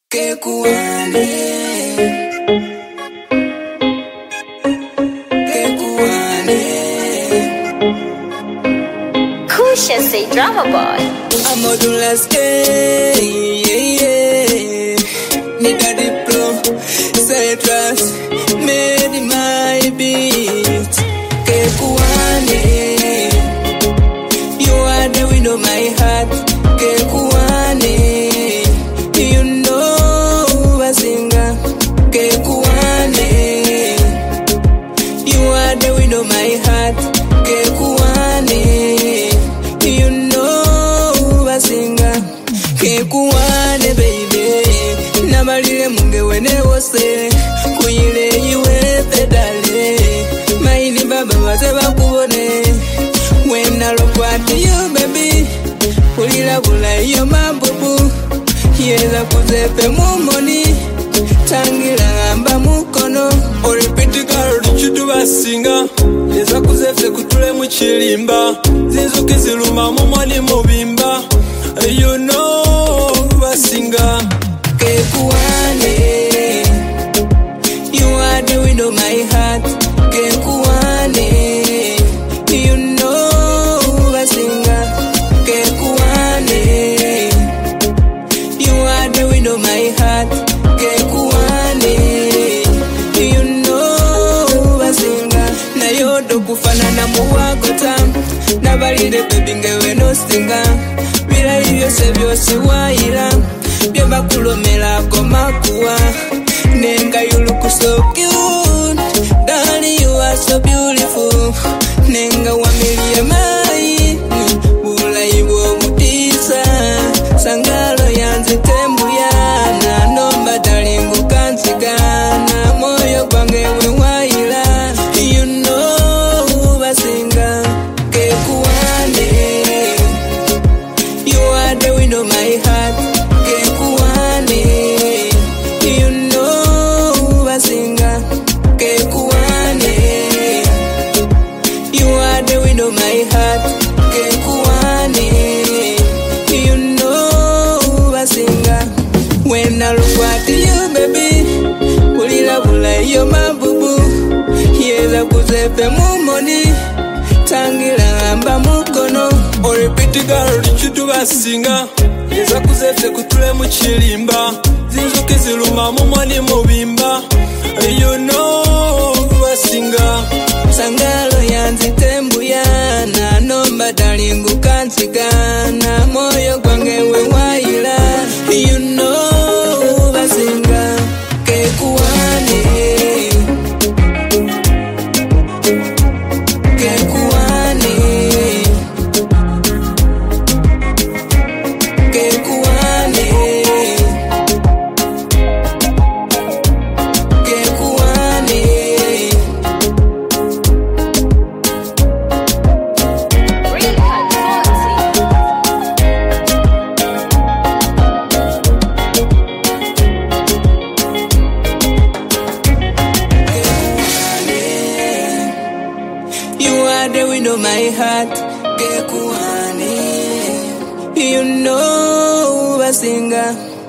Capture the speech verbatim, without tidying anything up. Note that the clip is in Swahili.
Kekuane, Kekuane. Kusha say drama boy. I'm a do last day, yeah, yeah. Need a diplo, say trust, made in my beat. Kekuane, you are the wind of my heart. Kekuane. My heart, Kekuane, you know I sing. Kekuane, baby, namalile munge wene wose, kuyile iwe pedale, maini baba waze bakubone, when I look at you, baby, ulila bula iyo mabubu, yeza kuzepe mumoni, tangira amba mukono, oripiti karo chutu basinga. Yeza kuzefe kutule muchilimba, zinzuki ziluma mumwani mubimba. You know basinga. Kekuane, you are the wind of my heart. Kekuane, you know basinga. Kekuane, you are the wind of my heart. Kekuane, you know basinga. Na yodo kufanana muwagota, nabalire baby ngewe no singa. Bila byose byose waira, byo bakulomera komakuwa. Nenga you look so cute, darling you are so beautiful. Nenga wamilie mai, bula iwo mutisa. Sangalo yanzi tembuya, na nomba darling ukansigana. Moyo kwange we waira, you know basinga. Kekuane, you are the wind of my heart. Kekuane, you know basinga. Kekuane, you are the wind of my heart. Kekuane, you know basinga. When I look at you, baby, ulila bula iyo mabubu, yeza kuzepe mumoni, tangira amba mukono. Oripiti karo chutu basinga. Yeza kuzefe kutule muchilimba, zinzuki ziluma mumwani mubimba. You know basinga. Sangalo yanzi tembuya, na nomba dalingu kansigana. Moyo kwange we waila, you know basinga. Kekuane, Kekuane, Kekuane, Kekuane. You are the wind of my heart. Kekuane, you know basinga.